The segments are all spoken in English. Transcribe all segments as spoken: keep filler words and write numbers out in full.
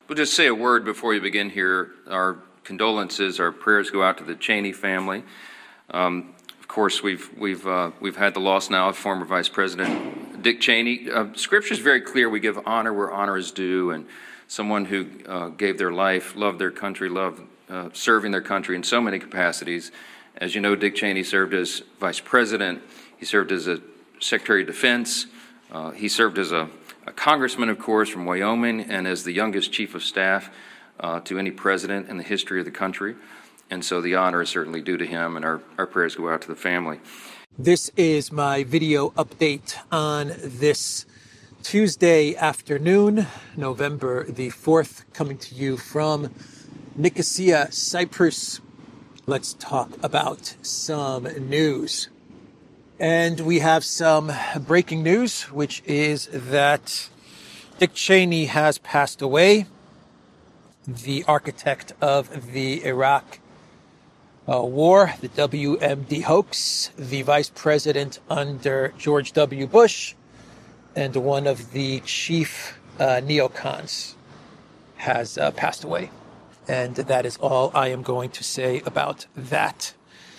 We'll just say a word before we begin here. Our condolences, our prayers go out to the Cheney family. Um, of course, we've we've uh, we've had the loss now of former Vice President Dick Cheney. Uh, Scripture is very clear. We give honor where honor is due, and someone who uh, gave their life, loved their country, loved uh, serving their country in so many capacities. As you know, Dick Cheney served as Vice President. He served as a Secretary of Defense. Uh, he served as a A congressman, of course, from Wyoming, and as the youngest chief of staff uh, to any president in the history of the country. And so the honor is certainly due to him, and our, our prayers go out to the family. This is my video update on this Tuesday afternoon, November the fourth, coming to you from Nicosia, Cyprus. Let's talk about some news. And we have some breaking news, which is that Dick Cheney has passed away, the architect of the Iraq uh, war, the W M D hoax, the vice president under George W. Bush, and one of the chief uh, neocons has uh, passed away. And that is all I am going to say about that.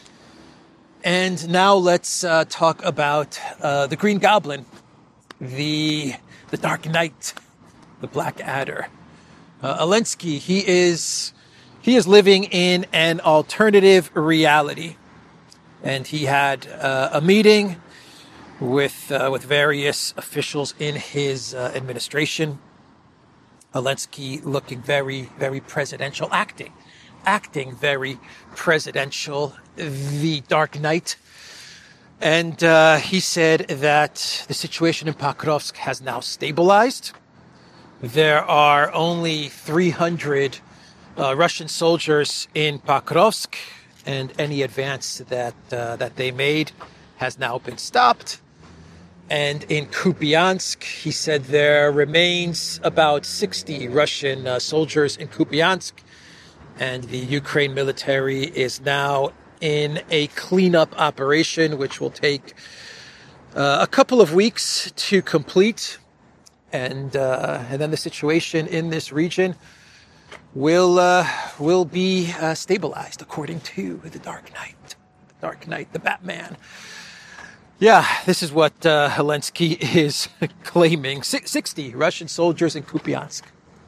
And now let's uh, talk about uh, the Green Goblin, the the Dark Knight, the Black Adder. Uh, Zelensky, he is he is living in an alternative reality, and he had uh, a meeting with uh, with various officials in his uh, administration. Zelensky looking very very presidential, acting. acting very presidential, the Dark Knight. And uh, he said that the situation in Pokrovsk has now stabilized. There are only three hundred uh, Russian soldiers in Pokrovsk, and any advance that uh, that they made has now been stopped. And in Kupiansk, he said there remains about sixty Russian uh, soldiers in Kupiansk. And the Ukraine military is now in a cleanup operation, which will take uh, a couple of weeks to complete. And uh, and then the situation in this region will uh, will be uh, stabilized, according to the Dark Knight, the Dark Knight, the Batman. Yeah, this is what uh, Zelensky is claiming. sixty Russian soldiers in Kupiansk.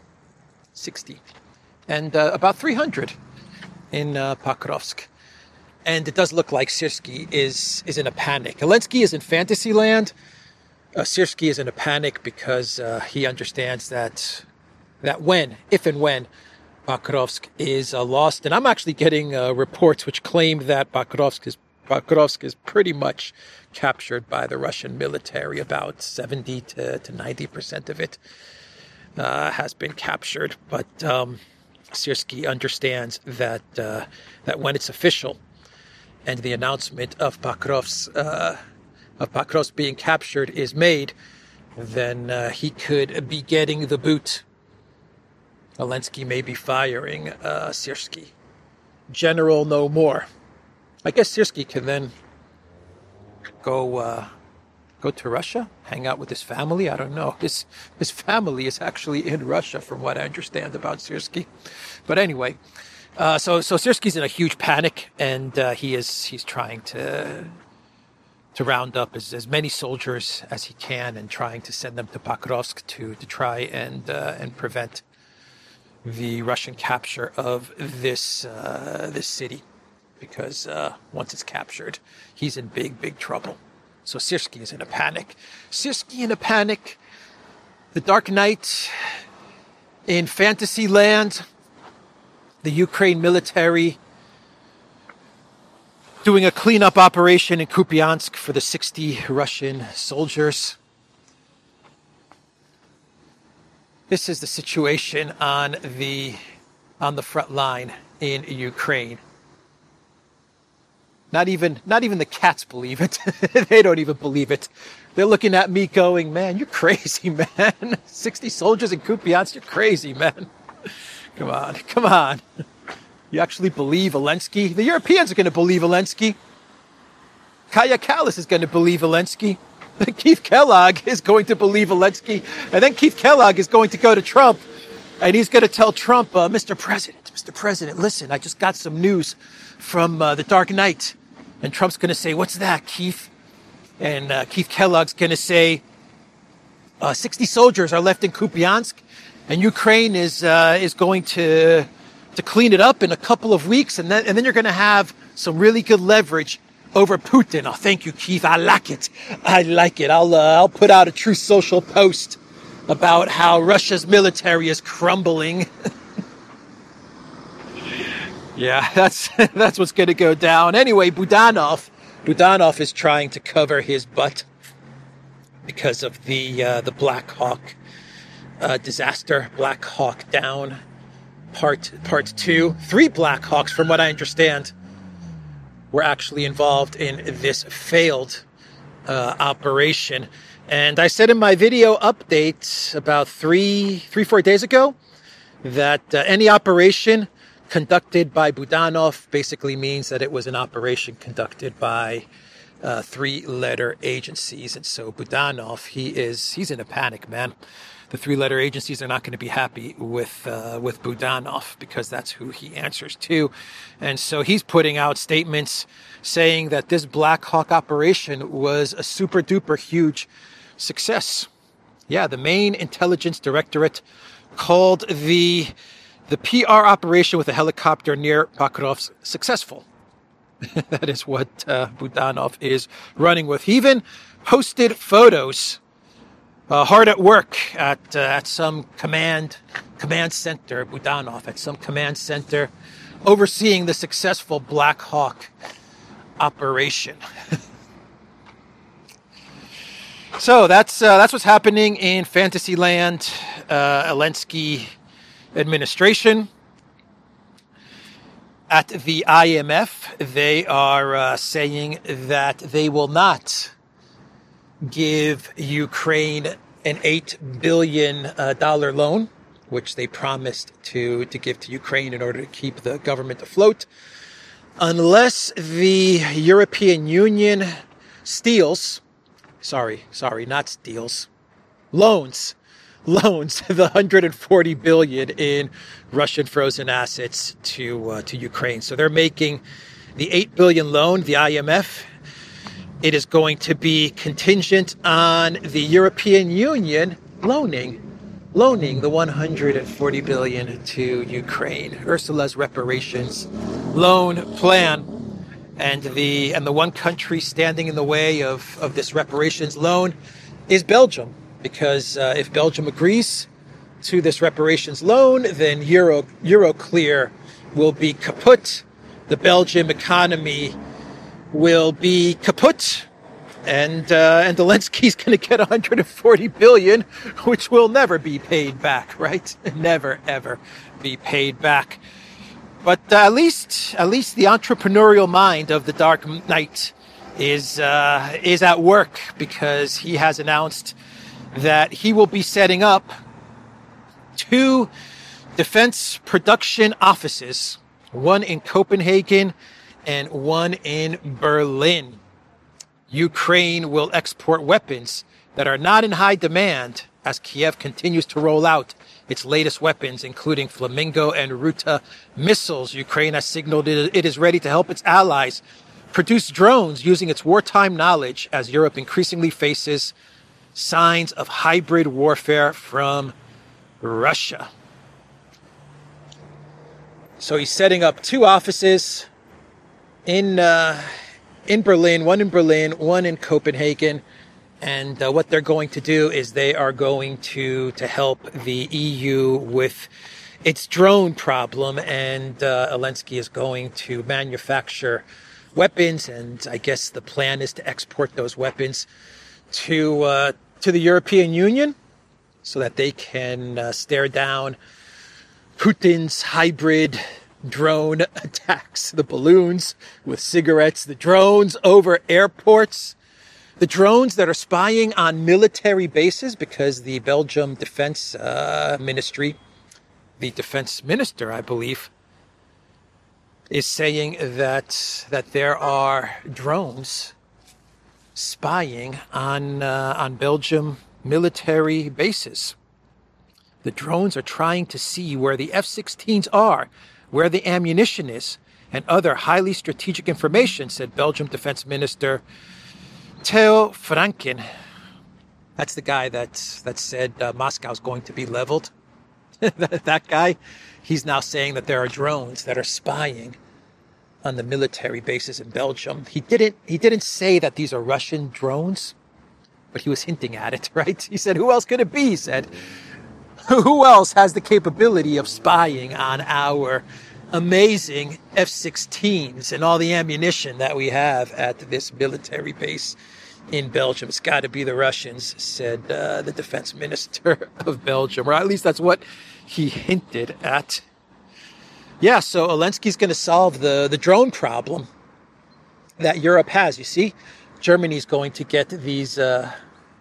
sixty. And uh, about three hundred in uh, Pokrovsk. And it does look like Syrskyi is is in a panic. Zelensky is in fantasy land. Uh, Syrskyi is in a panic because uh, he understands that that when, if and when, Pokrovsk is uh, lost. And I'm actually getting uh, reports which claim that Pokrovsk is Pokrovsk is pretty much captured by the Russian military. About seventy to ninety percent of it uh, has been captured. But um, Syrskyi understands that uh, that when it's official and the announcement of Pokrovsk uh, of Pokrovsk being captured is made, then uh, he could be getting the boot. Zelensky may be firing uh, Syrskyi. General no more. I guess Syrskyi can then go uh, go to Russia, hang out with his family. I don't know. His his family is actually in Russia, from what I understand about Syrskyi. But anyway, uh, so so Syrskyi's in a huge panic, and uh, he is he's trying to to round up as, as many soldiers as he can, and trying to send them to Pokrovsk to to try and uh, and prevent the Russian capture of this uh, this city. Because uh, once it's captured, he's in big, big trouble. So Syrskyi is in a panic. Syrskyi in a panic. The Dark Knight in fantasy land. The Ukraine military doing a cleanup operation in Kupiansk for the sixty Russian soldiers. This is the situation on the on the front line in Ukraine. Not even, not even the cats believe it. They don't even believe it. They're looking at me going, man, you're crazy, man. sixty soldiers in Kupiansk, you're crazy, man. Come on, come on. You actually believe Zelensky? The Europeans are going to believe Zelensky. Kaya Kallas is going to believe Zelensky. Keith Kellogg is going to believe Zelensky. And then Keith Kellogg is going to go to Trump And he's going to tell Trump, uh, Mister President, Mister President, listen, I just got some news from uh, the Dark Knight. And Trump's going to say, what's that, Keith? And uh, Keith Kellogg's going to say, uh, sixty soldiers are left in Kupiansk, and Ukraine is uh, is going to to clean it up in a couple of weeks, and then and then you're going to have some really good leverage over Putin. Oh, thank you, Keith. I like it. I like it. I'll uh, I'll put out a Truth Social post about how Russia's military is crumbling. Yeah, that's that's what's going to go down. Anyway, Budanov, Budanov is trying to cover his butt because of the uh, the Black Hawk uh, disaster, Black Hawk Down, part part two. Three Black Hawks, from what I understand, were actually involved in this failed uh, operation. And I said in my video update about three, three, four days ago that uh, any operation conducted by Budanov basically means that it was an operation conducted by uh, three-letter agencies. And so Budanov, he is, he's in a panic, man. The three-letter agencies are not going to be happy with uh, with Budanov because that's who he answers to. And so he's putting out statements saying that this Black Hawk operation was a super-duper huge success. Yeah, the main intelligence directorate called the the P R operation with a helicopter near Pokrovsk successful. That is what uh, Budanov is running with. He even posted photos uh, hard at work at uh, at some command command center, Budanov, at some command center overseeing the successful Black Hawk operation. So that's uh, that's what's happening in Fantasyland, uh, Zelensky administration. At the I M F, they are uh, saying that they will not give Ukraine an eight billion dollars uh, loan, which they promised to, to give to Ukraine in order to keep the government afloat, unless the European Union steals, sorry, sorry, not steals, loans, loans the one hundred forty billion dollars in Russian frozen assets to uh, to Ukraine. So they're making the eight billion dollars loan, the I M F. It is going to be contingent on the European Union loaning loaning the one hundred forty billion dollars to Ukraine. Ursula's reparations loan plan. And the and the one country standing in the way of, of this reparations loan is Belgium. Because uh, if Belgium agrees to this reparations loan, then Euro Euroclear will be kaput. The Belgian economy will be kaput, and uh, and Zelensky's going to get one hundred forty billion dollars, which will never be paid back, right? Never ever be paid back. But uh, at least at least the entrepreneurial mind of the Dark Knight is uh, is at work, because he has announced that he will be setting up two defense production offices, one in Copenhagen and one in Berlin. Ukraine will export weapons that are not in high demand as Kiev continues to roll out its latest weapons, including Flamingo and Ruta missiles. Ukraine has signaled it is ready to help its allies produce drones using its wartime knowledge as Europe increasingly faces signs of hybrid warfare from Russia. So he's setting up two offices in uh, in Berlin, one in Berlin, one in Copenhagen. And uh, what they're going to do is they are going to, to help the E U with its drone problem. And uh, Zelensky is going to manufacture weapons. And I guess the plan is to export those weapons to uh, to the European Union so that they can uh, stare down Putin's hybrid drone attacks, the balloons with cigarettes, the drones over airports, the drones that are spying on military bases, because the Belgium Defense uh, Ministry, the defense minister, I believe, is saying that that there are drones spying on uh, on Belgium military bases. The drones are trying to see where the F sixteens are, where the ammunition is, and other highly strategic information, said Belgium Defense Minister Theo Franken. That's the guy that, that said uh, Moscow's going to be leveled. that, that guy, he's now saying that there are drones that are spying on the military bases in Belgium. He didn't, he didn't say that these are Russian drones, but he was hinting at it, right? He said, who else could it be? He said, who else has the capability of spying on our amazing F sixteens and all the ammunition that we have at this military base in Belgium? It's got to be the Russians, said uh, the defense minister of Belgium, or at least that's what he hinted at. Yeah, so Zelensky's going to solve the, the drone problem that Europe has. You see, Germany's going to get these uh,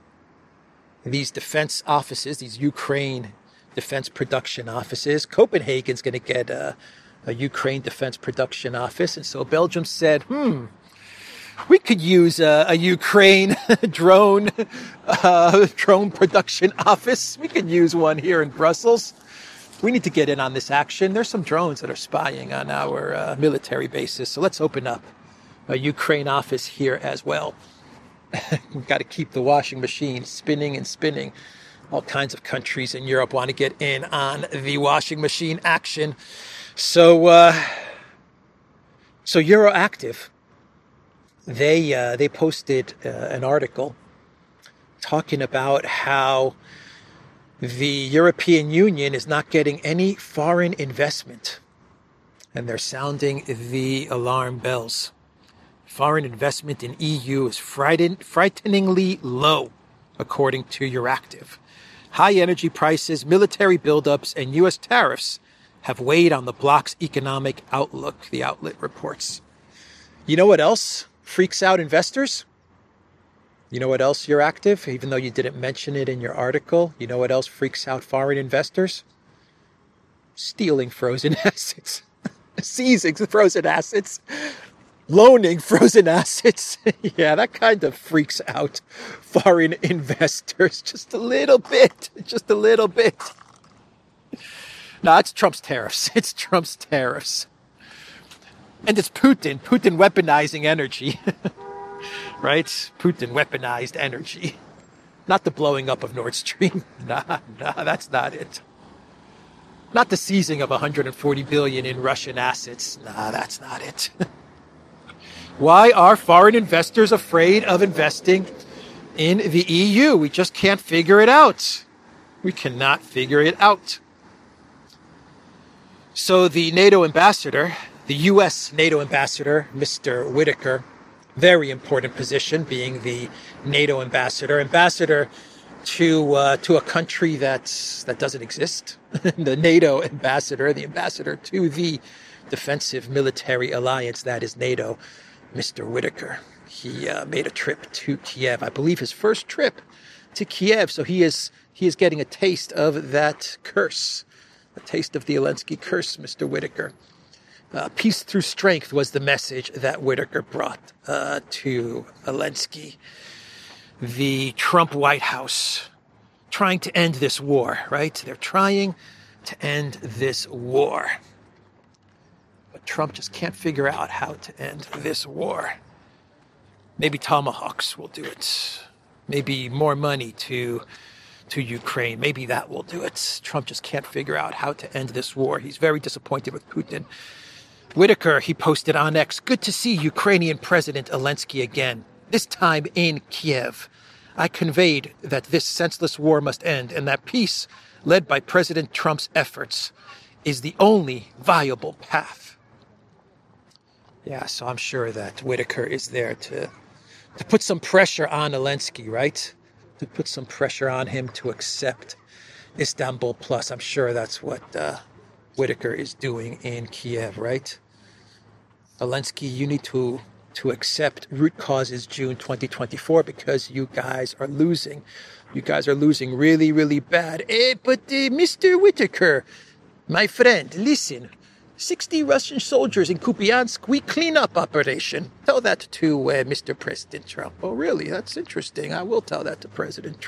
these defense offices, these Ukraine defense production offices. Copenhagen's going to get a, a Ukraine defense production office. And so Belgium said, hmm, we could use a, a Ukraine drone uh, drone production office. We could use one here in Brussels. We need to get in on this action. There's some drones that are spying on our uh, military bases. So let's open up a Ukraine office here as well. We've got to keep the washing machine spinning and spinning. All kinds of countries in Europe want to get in on the washing machine action. So, uh, so Euroactiv, they uh, they posted uh, an article talking about how the European Union is not getting any foreign investment, and they're sounding the alarm bells. Foreign investment in E U is frighten- frighteningly low, according to Euractiv. High energy prices, military buildups, and U S tariffs have weighed on the bloc's economic outlook, the outlet reports. You know what else freaks out investors? You know what else, Euractiv? Even though you didn't mention it in your article, you know what else freaks out foreign investors? Stealing frozen assets. Seizing frozen assets. Loaning frozen assets. Yeah, that kind of freaks out foreign investors just a little bit. Just a little bit. No, it's Trump's tariffs. It's Trump's tariffs. And it's Putin. Putin weaponizing energy. Right? Putin weaponized energy. Not the blowing up of Nord Stream. Nah, nah, that's not it. Not the seizing of one hundred forty billion dollars in Russian assets. Nah, that's not it. Why are foreign investors afraid of investing in the E U? We just can't figure it out. We cannot figure it out. So the NATO ambassador, the U S NATO ambassador, Mister Whitaker, very important position, being the NATO ambassador, ambassador to uh, to a country that's that doesn't exist. The NATO ambassador, the ambassador to the defensive military alliance that is NATO. Mister Whitaker, he uh, made a trip to Kiev. I believe his first trip to Kiev. So he is he is getting a taste of that curse, a taste of the Zelensky curse, Mister Whitaker. Uh, peace through strength was the message that Whitaker brought uh, to Zelensky. The Trump White House trying to end this war, right? They're trying to end this war. But Trump just can't figure out how to end this war. Maybe tomahawks will do it. Maybe more money to to Ukraine. Maybe that will do it. Trump just can't figure out how to end this war. He's very disappointed with Putin. Whitaker, he posted on X, good to see Ukrainian President Zelensky again, this time in Kiev. I conveyed that this senseless war must end and that peace, led by President Trump's efforts, is the only viable path. Yeah, so I'm sure that Whitaker is there to to put some pressure on Zelensky, right? To put some pressure on him to accept Istanbul Plus. I'm sure that's what uh, Whitaker is doing in Kiev, right? Zelensky, you need to to accept root causes June twenty twenty-four because you guys are losing. You guys are losing really, really bad. Eh, but uh, Mister Whitaker, my friend, listen. sixty Russian soldiers in Kupiansk, we clean up operation. Tell that to uh, Mister President Trump. Oh, really? That's interesting. I will tell that to President Trump.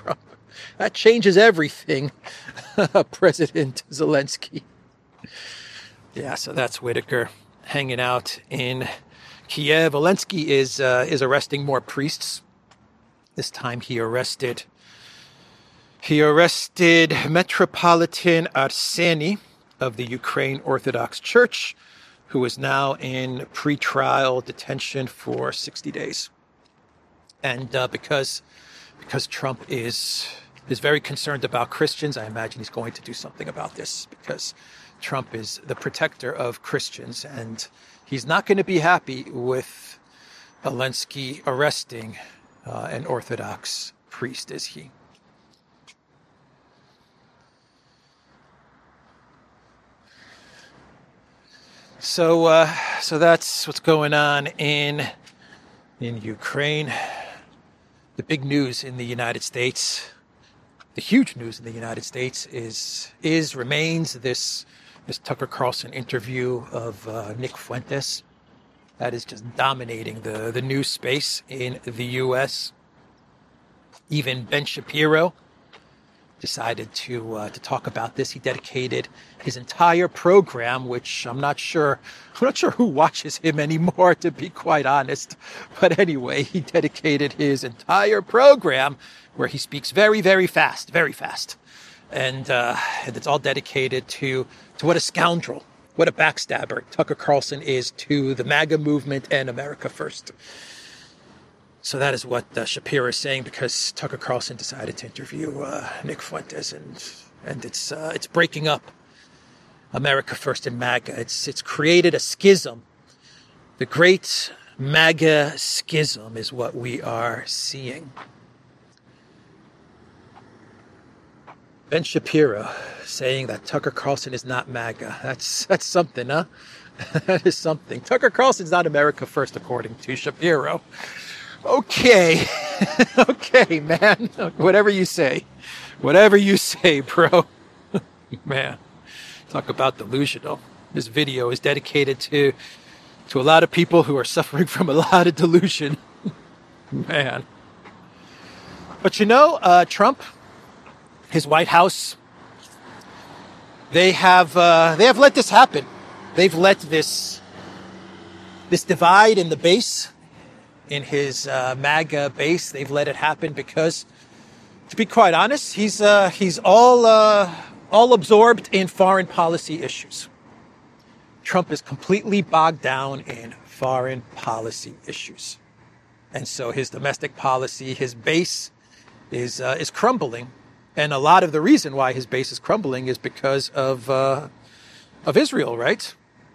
That changes everything, President Zelensky. Yeah, so that's Whitaker hanging out in Kiev. Zelensky is uh, is arresting more priests. This time he arrested he arrested Metropolitan Arseny of the Ukraine Orthodox Church, who is now in pretrial detention for sixty days. And uh, because because Trump is is very concerned about Christians, I imagine he's going to do something about this, because Trump is the protector of Christians, and he's not going to be happy with Zelensky arresting uh, an Orthodox priest, is he? So, uh, so that's what's going on in in Ukraine. The big news in the United States, the huge news in the United States, is is remains this this Tucker Carlson interview of uh, Nick Fuentes. That is just dominating the the news space in the U S. Even Ben Shapiro decided to uh, to talk about this. He dedicated his entire program, which I'm not sure I'm not sure who watches him anymore, to be quite honest. But anyway, he dedicated his entire program, where he speaks very, very fast, very fast, and uh, and it's all dedicated to to what a scoundrel, what a backstabber Tucker Carlson is to the MAGA movement and America First. So that is what uh, Shapiro is saying, because Tucker Carlson decided to interview uh, Nick Fuentes, and and it's uh, it's breaking up America First and MAGA. It's it's created a schism. The great MAGA schism is what we are seeing. Ben Shapiro saying that Tucker Carlson is not MAGA. That's that's something, huh? That is something. Tucker Carlson's not America First, according to Shapiro. Okay, okay, man. Whatever you say, whatever you say, bro. Man, talk about delusional. This video is dedicated to to a lot of people who are suffering from a lot of delusion. Man. But you know, uh, Trump, his White House, they have uh, they have let this happen. They've let this this divide in the base. In his uh, MAGA base, they've let it happen because, to be quite honest, he's uh, he's all uh, all absorbed in foreign policy issues. Trump is completely bogged down in foreign policy issues, and so his domestic policy, his base, is uh, is crumbling, and a lot of the reason why his base is crumbling is because of uh, of Israel, right?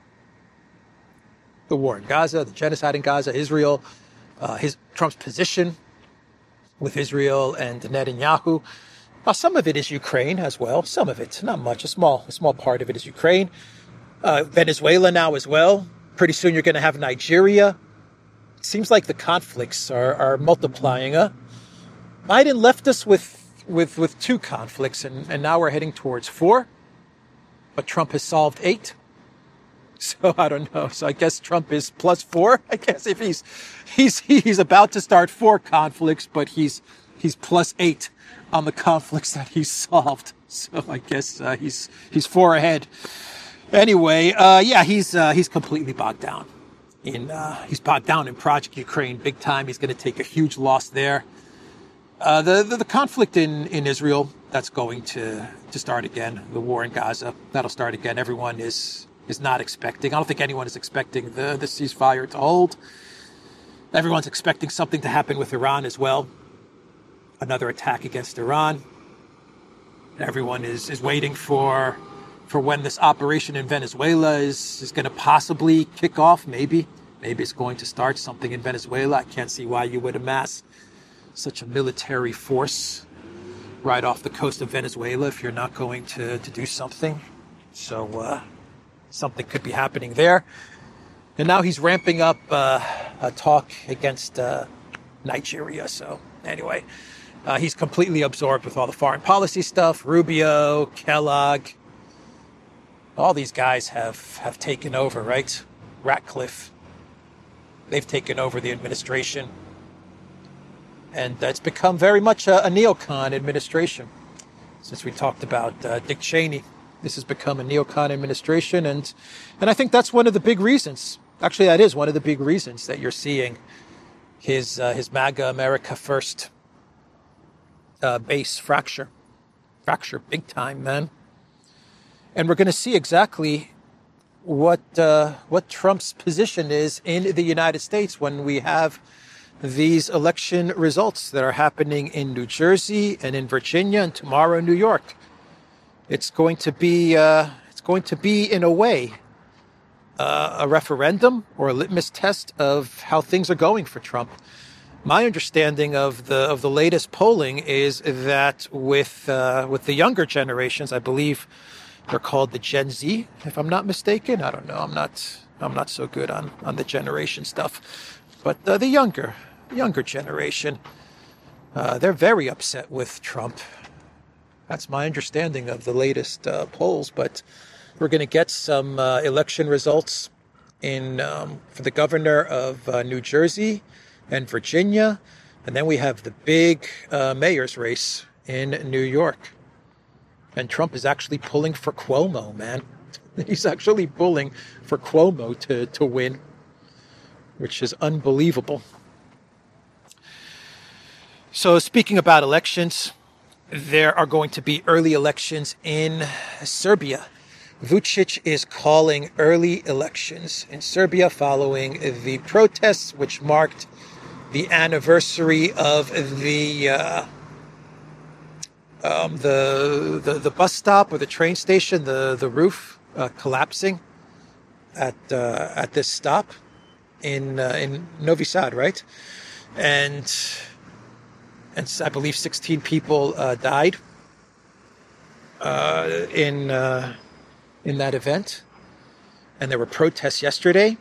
The war in Gaza, the genocide in Gaza, Israel. Uh, his Trump's position with Israel and Netanyahu. Now, some of it is Ukraine as well. Some of it, not much. A small, a small part of it is Ukraine. Uh, Venezuela now as well. Pretty soon you're going to have Nigeria. It seems like the conflicts are, are multiplying. Huh? Biden left us with with with two conflicts, and, and now we're heading towards four. But Trump has solved eight. So I don't know. So I guess Trump is plus four. I guess if he's he's he's about to start four conflicts, but he's he's plus eight on the conflicts that he's solved. So I guess uh, he's he's four ahead. Anyway, uh, yeah, he's uh, he's completely bogged down in uh, he's bogged down in Project Ukraine big time. He's going to take a huge loss there. Uh, the, the the conflict in in Israel, that's going to to start again. The war in Gaza, that'll start again. Everyone is. is not expecting. I don't think anyone is expecting the, the ceasefire to hold. Everyone's expecting something to happen with Iran as well. Another attack against Iran. Everyone is, is waiting for for when this operation in Venezuela is, is going to possibly kick off. Maybe. Maybe it's going to start something in Venezuela. I can't see why you would amass such a military force right off the coast of Venezuela if you're not going to, to do something. So, uh, something could be happening there. And now he's ramping up uh, a talk against uh, Nigeria. So anyway, uh, he's completely absorbed with all the foreign policy stuff. Rubio, Kellogg, all these guys have, have taken over, right? Ratcliffe, they've taken over the administration. And it's become very much a, a neocon administration. Since we talked about uh, Dick Cheney, this has become a neocon administration. And, and I think that's one of the big reasons. Actually, that is one of the big reasons that you're seeing his, uh, his MAGA America First uh, base fracture. Fracture big time, man. And we're going to see exactly what uh, what Trump's position is in the United States when we have these election results that are happening in New Jersey and in Virginia and tomorrow in New York. It's going to be uh, it's going to be in a way uh, a referendum or a litmus test of how things are going for Trump. My understanding of the of the latest polling is that with uh, with the younger generations, I believe they're called the Gen Z, if I'm not mistaken. I don't know. I'm not. I'm not so good on, on the generation stuff. But uh, the younger, younger generation, uh, they're very upset with Trump. That's my understanding of the latest uh, polls. But we're going to get some uh, election results in um, for the governor of uh, New Jersey and Virginia, and then we have the big uh, mayor's race in New York. And Trump is actually pulling for Cuomo, man. He's actually pulling for Cuomo to, to win, which is unbelievable. So speaking about elections, there are going to be early elections in Serbia. Vučić is calling early elections in Serbia following the protests, which marked the anniversary of the... Uh, Um, the, the the bus stop or the train station, the the roof uh, collapsing at uh, at this stop in uh, in Novi Sad, right? And and I believe sixteen people uh, died uh, in uh, in that event, and there were protests yesterday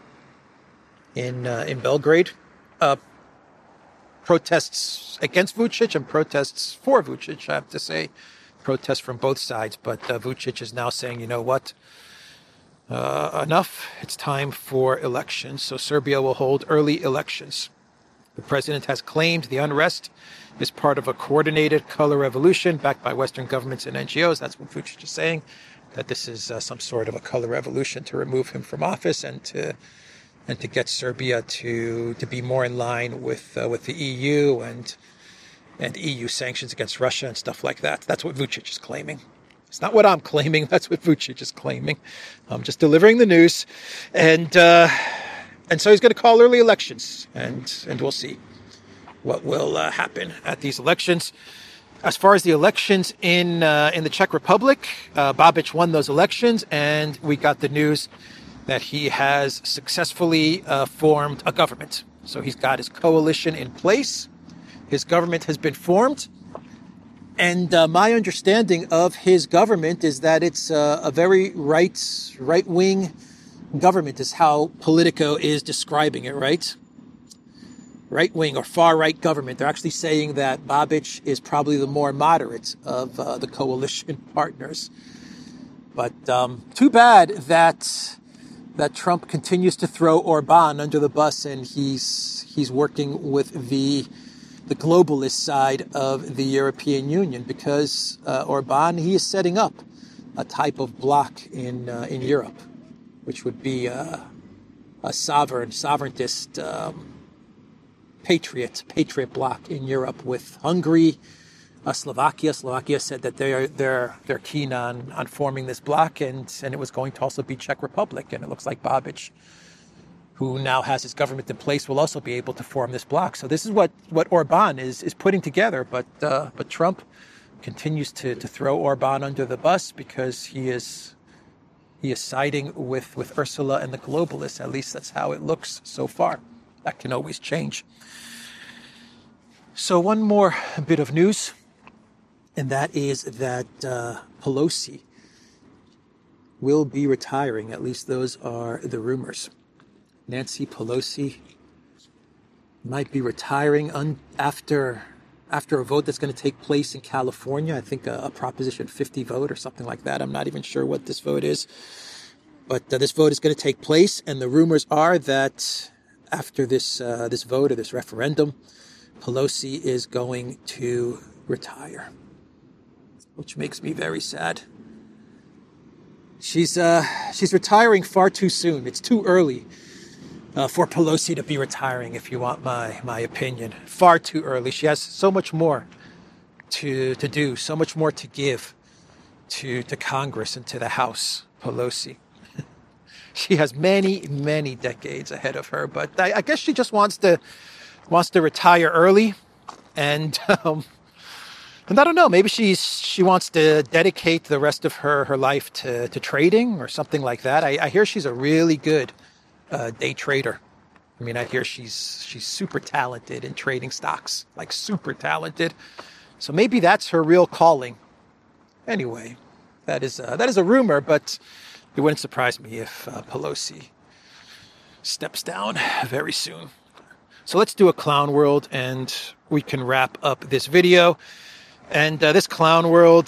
in uh, in Belgrade. Uh, Protests against Vučić and protests for Vučić, I have to say. Protests from both sides. But uh, Vučić is now saying, you know what? Uh, enough. It's time for elections. So Serbia will hold early elections. The president has claimed the unrest is part of a coordinated color revolution backed by Western governments and N G Os. That's what Vučić is saying, that this is uh, some sort of a color revolution to remove him from office and to and to get Serbia to to be more in line with uh, with the E U and and E U sanctions against Russia and stuff like that. That's what Vučić is claiming. It's not what I'm claiming. That's what Vučić is claiming. I'm just delivering the news, and uh, and so he's going to call early elections, and and we'll see what will uh, happen at these elections. As far as the elections in uh, in the Czech Republic, uh, Babiš won those elections, and we got the news that he has successfully uh, formed a government. So he's got his coalition in place. His government has been formed. And uh, my understanding of his government is that it's uh, a very right, right-wing government is how Politico is describing it, right? Right-wing or far-right government. They're actually saying that Babiš is probably the more moderate of uh, the coalition partners. But um, too bad that... that Trump continues to throw Orban under the bus, and he's he's working with the the globalist side of the European Union, because uh, Orban, he is setting up a type of bloc in uh, in Europe, which would be uh, a sovereign, sovereigntist, um, patriot, patriot bloc in Europe with Hungary, uh, Slovakia. Slovakia said that they're they're they're keen on on forming this bloc, and and it was going to also be Czech Republic, and it looks like Babiš, who now has his government in place, will also be able to form this bloc. So this is what, what Orban is is putting together. But uh, but Trump continues to, to throw Orban under the bus because he is he is siding with, with Ursula and the globalists. At least that's how it looks so far. That can always change. So one more bit of news, and that is that uh, Pelosi will be retiring. At least those are the rumors. Nancy Pelosi might be retiring un- after after a vote that's going to take place in California. I think a, a Proposition fifty vote or something like that. I'm not even sure what this vote is. But uh, this vote is going to take place, and the rumors are that after this uh, this vote or this referendum, Pelosi is going to retire, which makes me very sad. She's uh, she's retiring far too soon. It's too early uh, for Pelosi to be retiring, if you want my, my opinion. Far too early. She has so much more to to do, so much more to give to, to Congress and to the House, Pelosi. She has many, many decades ahead of her, but I, I guess she just wants to wants to retire early, and um, and I don't know, maybe she's she wants to dedicate the rest of her, her life to, to trading or something like that. I, I hear she's a really good uh, day trader. I mean, I hear she's she's super talented in trading stocks, like super talented. So maybe that's her real calling. Anyway, that is uh, that is a rumor, but it wouldn't surprise me if uh, Pelosi steps down very soon. So let's do a clown world and we can wrap up this video. And uh, this clown world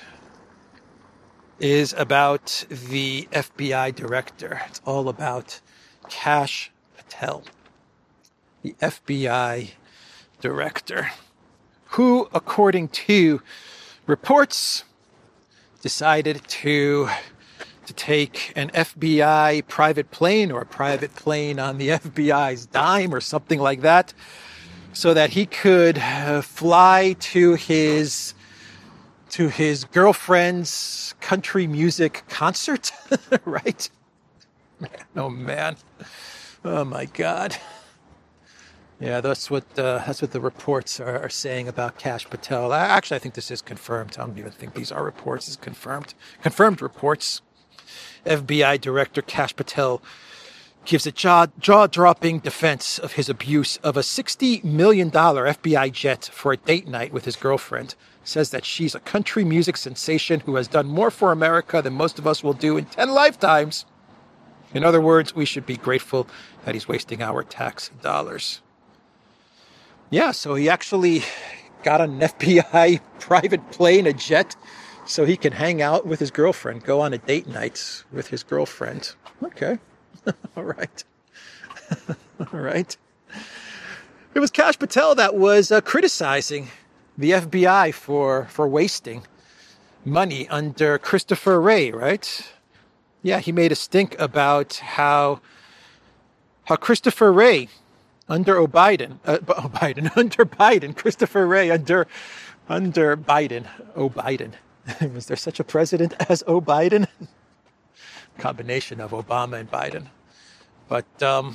is about the F B I director. It's all about Kash Patel, the F B I director, who, according to reports, decided to to take an F B I private plane or a private plane on the F B I's dime or something like that, so that he could uh, fly to his to his girlfriend's country music concert, right? Man, oh man, oh my God. Yeah, that's what uh, that's what the reports are, are saying about Kash Patel. I, actually, I think this is confirmed. I don't even think these are reports. It's confirmed. Confirmed reports. F B I Director Kash Patel gives a jaw, jaw-dropping defense of his abuse of a sixty million dollars F B I jet for a date night with his girlfriend. Says that she's a country music sensation who has done more for America than most of us will do in ten lifetimes. In other words, we should be grateful that he's wasting our tax dollars. Yeah, so he actually got an F B I private plane, a jet, so he can hang out with his girlfriend, go on a date night with his girlfriend. Okay. All right. All right. It was Kash Patel that was uh, criticizing the F B I for, for wasting money under Christopher Wray, right? Yeah, he made a stink about how how Christopher Wray under O'Biden, uh, oh, Biden, under Biden, Christopher Wray under under Biden, O'Biden. Was there such a president as O'Biden? Combination of Obama and Biden. But um,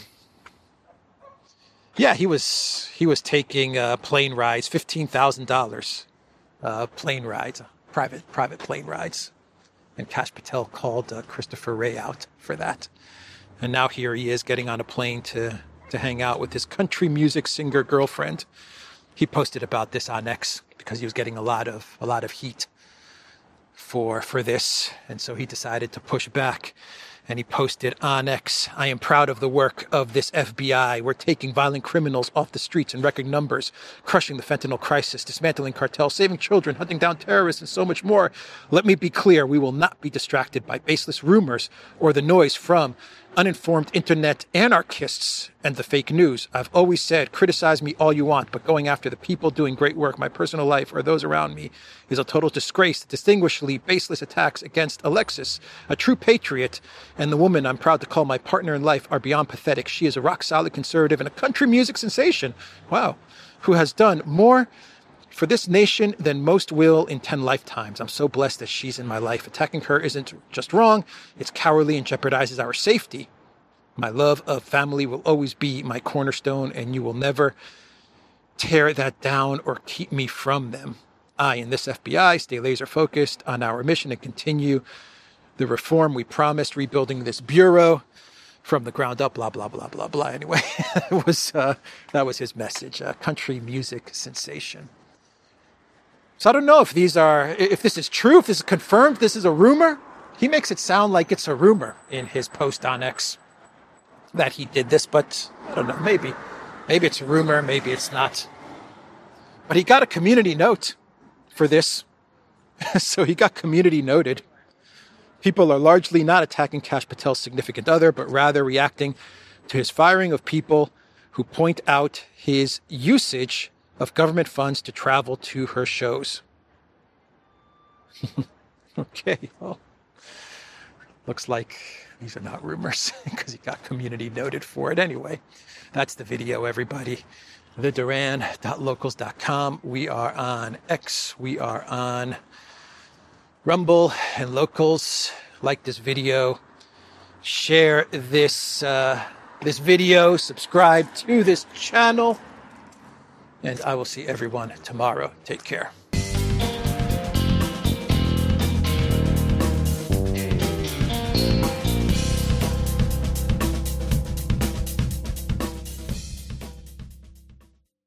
yeah, he was he was taking uh, plane rides, fifteen thousand dollars, uh, plane rides, private private plane rides, and Kash Patel called uh, Christopher Wray out for that, and now here he is getting on a plane to to hang out with his country music singer girlfriend. He posted about this on X because he was getting a lot of a lot of heat for for this, and so he decided to push back, and he posted on X, "I am proud of the work of this F B I. We're taking violent criminals off the streets in record numbers, crushing the fentanyl crisis, dismantling cartels, saving children, hunting down terrorists, and so much more. Let me be clear, we will not be distracted by baseless rumors or the noise from uninformed internet anarchists and the fake news. I've always said, criticize me all you want, but going after the people doing great work, my personal life, or those around me, is a total disgrace. Distinguishedly baseless attacks against Alexis, a true patriot, and the woman I'm proud to call my partner in life are beyond pathetic. She is a rock-solid conservative and a country music sensation, wow, who has done more for this nation than most will in ten lifetimes. I'm so blessed that she's in my life. Attacking her isn't just wrong, it's cowardly and jeopardizes our safety. My love of family will always be my cornerstone, and you will never tear that down or keep me from them. I and this F B I stay laser focused on our mission and continue the reform we promised, rebuilding this bureau from the ground up, blah, blah, blah, blah, blah. Anyway, that was, uh, that was his message, a country music sensation. So I don't know if these are, if this is true, if this is confirmed, this is a rumor. He makes it sound like it's a rumor in his post on X that he did this, but I don't know, maybe. Maybe it's a rumor, maybe it's not. But he got a community note for this. So he got community noted. People are largely not attacking Kash Patel's significant other, but rather reacting to his firing of people who point out his usage of government funds to travel to her shows. Okay, well, looks like these are not rumors because he got community noted for it anyway. That's the video, everybody. the duran dot locals dot com. We are on X. We are on Rumble and Locals. Like this video. Share this, uh, this video. Subscribe to this channel. And I will see everyone tomorrow. Take care.